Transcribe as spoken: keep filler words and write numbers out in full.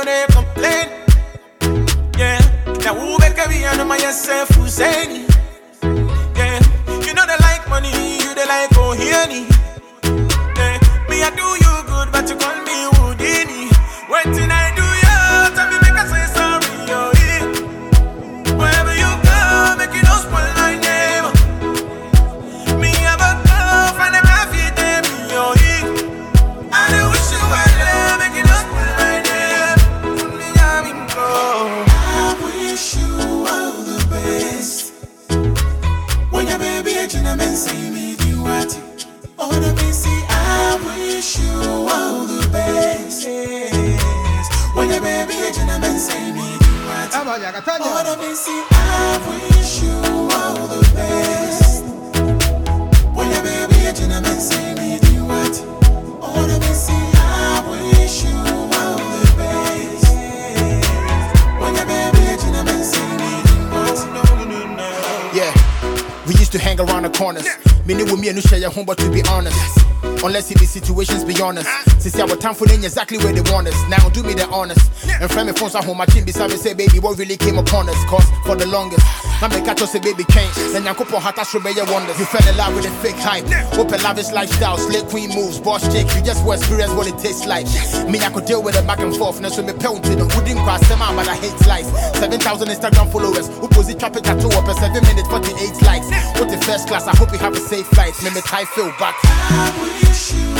they complain. Yeah, now who make a be under my yourself who's saying? Yeah, you know they like money, you they like O'Hearney. Yeah, me I do you good, but you call me Houdini. What did I do you? Tell me make I say sorry, yo, yeah. Wherever you go, make you don't spoil my name. Me have a girlfriend and I feed them, yo, yeah. I do wish you were there, make you don't spoil my name. Me have him go. I wish you all the best. When your baby aging, I'm say me do what? Oh, the busy, I wish you all the best. When your baby aging, I'm say me do what? Oh, the busy, I wish you all the best. When your baby aging, I'm say me do what? Oh, the busy, I wish you all the best. When your baby aging, I'm say me do what? No, no, no. Yeah, we used to hang around the corners. Many with me and share your home, but to be honest, unless if the situations be honest, since our time for them exactly where they want us. Now do me the honest. And friend me phones at home, my team beside me say, baby, what really came upon us? Cause for the longest, I make catch us say baby can't. Then I couple hot as your wonders. You fell in love with a fake hype. Open lavish lifestyle, slick queen moves, boss chick. You just want experience what it tastes like. Me, I could deal with it back and forth. Now so me pelted on wouldn't cross them out, but I hate life. Seven thousand Instagram followers. Who pose it traffic at two up and seven minutes, forty-eight likes. What the first class, I hope you have a safe flight. Me me tie feel back. I wish you